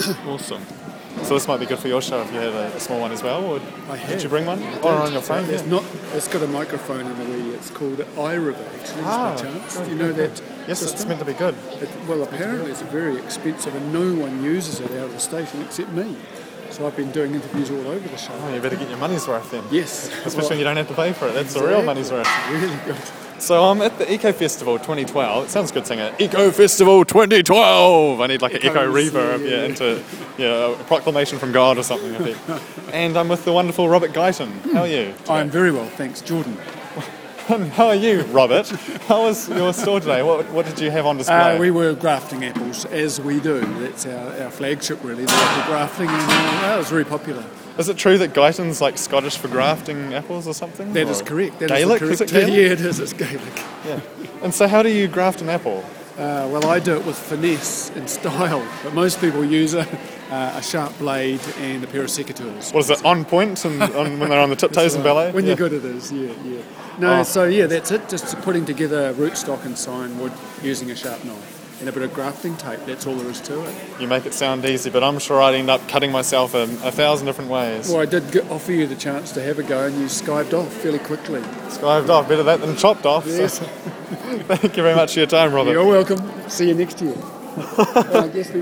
Awesome. So this might be good for your show if you had a small one as well, or I have. did you bring one? I Or did. on your phone? It's Yeah. not. It's got a microphone in the wheel. It's called iRiver, actually, Ah, just by chance. very Do you know good. that? Yes, system? it's meant to be good. Well, apparently it's very expensive and no one uses it out of the station except me. So I've been doing interviews all over the show. Oh, you better get your money's worth then. Yes. Especially when you don't have to pay for it. That's the real money's worth. Really good. So I'm at the Eco Festival 2012. It sounds good saying it. Eco Festival 2012! I need like an echo Echoes, reverb yeah. into a proclamation from God or something, I think. And I'm with the wonderful Robert Guyton. How are you? I'm very well, thanks. Jordan. How are you, Robert? How was your store today? What did you have on display? We were grafting apples, as we do. That's our flagship, really, the apple grafting, and it was very popular. Is it true that Guyton's like Scottish for grafting apples or something? That Or is correct. That Gaelic? Is Is the it correct. Gaelic? Yeah, it is. It's Gaelic. Yeah. And so how do you graft an apple? Well, I do it with finesse and style, but most people use a sharp blade and a pair of secateurs. What is it, on point and when they're on the tiptoes and ballet? When Yeah. you're good, it is, yeah. No, Oh. so yeah, that's it. Just putting together rootstock and sign wood using a sharp knife and a bit of grafting tape. That's all there is to it. You make it sound easy, but I'm sure I'd end up cutting myself in 1,000 different ways. Well, I did offer you the chance to have a go, and you skived off fairly quickly. Skived off, better that than chopped off. Yes. So, thank you very much for your time, Robert. You're welcome. See you next year. I guess we